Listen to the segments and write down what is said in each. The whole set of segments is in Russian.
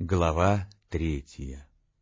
Глава 3.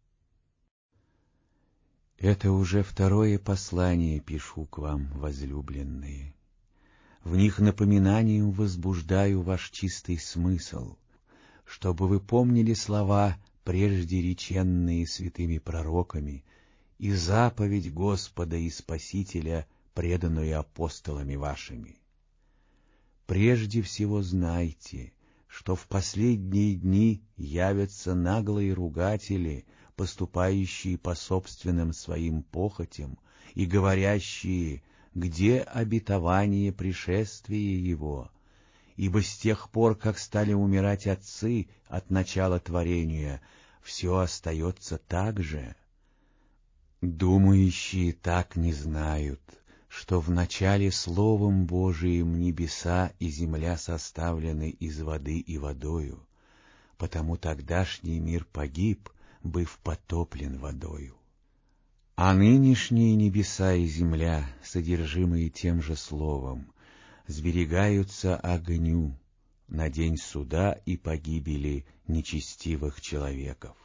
Это уже второе послание пишу к вам, возлюбленные. В них напоминанием возбуждаю ваш чистый смысл, чтобы вы помнили слова, прежде реченные святыми пророками, и заповедь Господа и Спасителя, преданную апостолами вашими. Прежде всего знайте, что в последние дни явятся наглые ругатели, поступающие по собственным своим похотям и говорящие, где обетование пришествия Его, ибо с тех пор, как стали умирать отцы от начала творения, все остается так же. Думающие так не знают, что в начале Словом Божиим небеса и земля составлены из воды и водою, потому тогдашний мир погиб, быв потоплен водою. А нынешние небеса и земля, содержимые тем же Словом, сберегаются огню на день суда и погибели нечестивых человеков.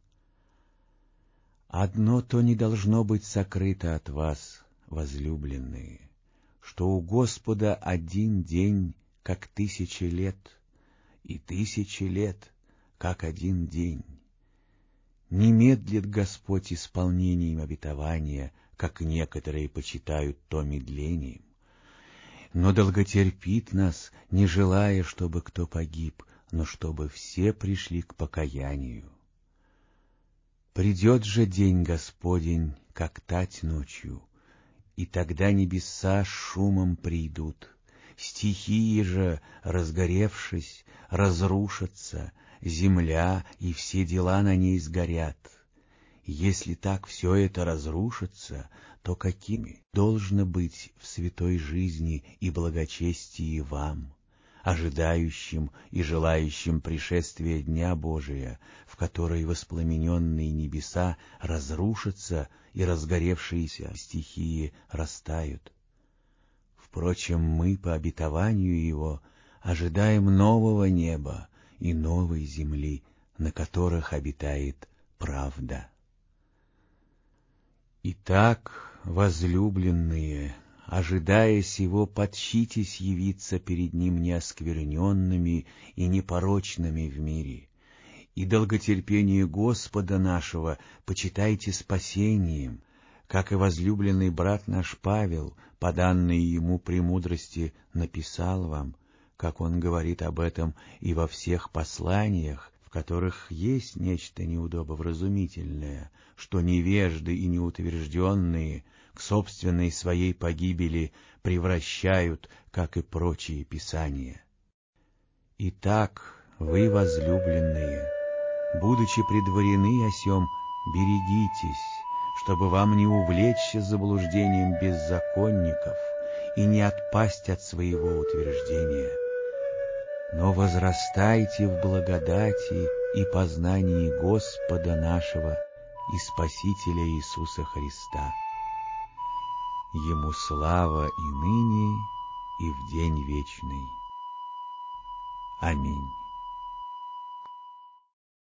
Одно то не должно быть сокрыто от вас, возлюбленные, что у Господа один день, как 1000 лет, и 1000 лет, как один день. Не медлит Господь исполнением обетования, как некоторые почитают то медлением, но долготерпит нас, не желая, чтобы кто погиб, но чтобы все пришли к покаянию. Придет же день Господень, как тать ночью, и тогда небеса с шумом придут, стихии же, разгоревшись, разрушатся, земля и все дела на ней сгорят. Если так все это разрушится, то какими должно быть в святой жизни и благочестии вам, ожидающим и желающим пришествия Дня Божия, в который воспламененные небеса разрушатся и разгоревшиеся стихии растают? Впрочем, мы по обетованию Его ожидаем нового неба и новой земли, на которых обитает правда. Итак, возлюбленные, ожидая сего, подщитесь явиться перед Ним неоскверненными и непорочными в мире, и долготерпение Господа нашего почитайте спасением, как и возлюбленный брат наш Павел, по данной ему премудрости, написал вам, как он говорит об этом и во всех посланиях, в которых есть нечто неудобовразумительное, что невежды и неутвержденные к собственной своей погибели превращают, как и прочие писания. Итак, вы, возлюбленные, будучи предварены о сем, берегитесь, чтобы вам не увлечься заблуждением беззаконников и не отпасть от своего утверждения. Но возрастайте в благодати и познании Господа нашего и Спасителя Иисуса Христа. Ему слава и ныне, и в день вечный. Аминь.